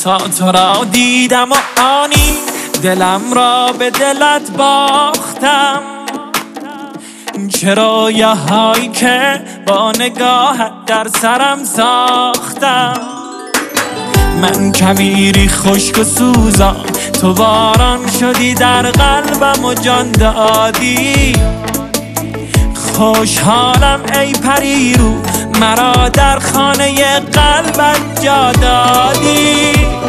تا تو را دیدم و آنی دلم را به دلت باختم. چرا یه هایی که با نگاهت در سرم ساختم. من کویری خشک و سوزان، تو باران شدی در قلبم و جان دادی. خوشحالم ای پریرو، مرا در خانه قلبت جا دادی.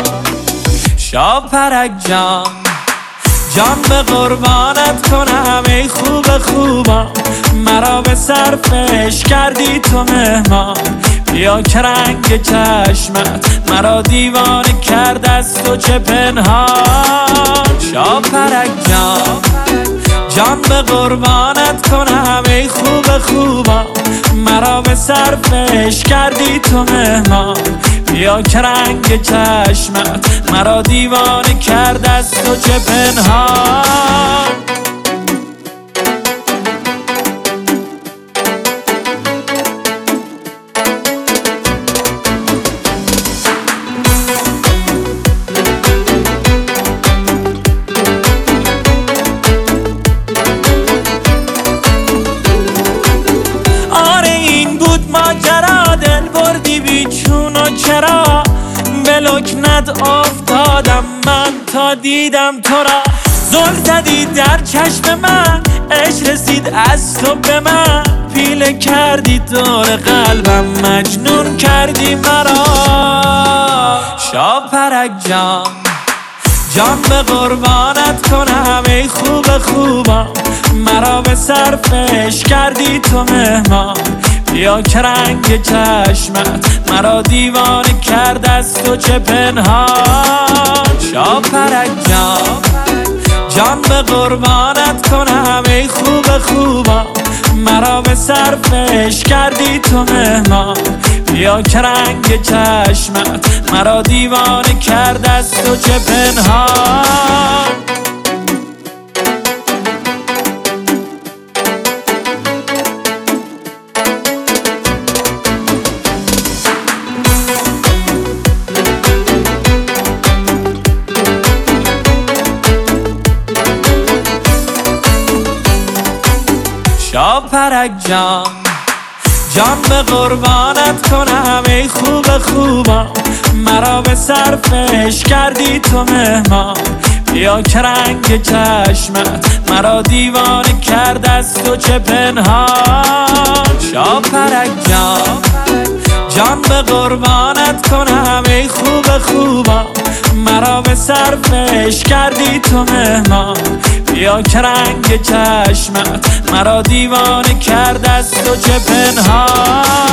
شاپرک جان، جان به قربانت کنم ای خوب خوبم. مرا به صرفش کردی تو مهمان. بیا که رنگ چشمت مرا دیوانه کرد از تو چه پنهان. شاپرک جان، جان به قربانت کنم ای خوب خوبم. مرا به صرفش کردی تو مهمان. بیا که رنگ چشمت مرا دیوانه کرد از تو چه پنهان. ماجرا دل بردی بیچون و چرا به لکنت افتادم من تا دیدم تو را. زل زدی در چشم من، عشق رسید از تو به من. پیله کردی دور قلبم، مجنون کردی مرا. شاپرک جان، جان به قربانت کنم ای خوب خوبم. مرا به صرفش کردی تو مهمان. بیا که رنگ چشمت مرا دیوانه کرد از تو چه پنهان. شاپرک جان، جان به قربانت کنم ای خوب خوبم. مرا به صرفش کردی تو مهمان. بیا که رنگ چشمت مرا دیوانه کرد از تو چه پنهان. شاپرک جان، جان به قربانت کنم ای خوب خوبم. مرا به صرفش کردی تو مهمان. بیا که رنگ چشمت مرا دیوانه کرد از تو چه پنهان. شاپرک جان، جان به قربانت کنم ای خوب خوبم. مرا به صرفش کردی تو مهمان. بیا که رنگ چشمت مرا دیوانه کرد از تو چه پنهان.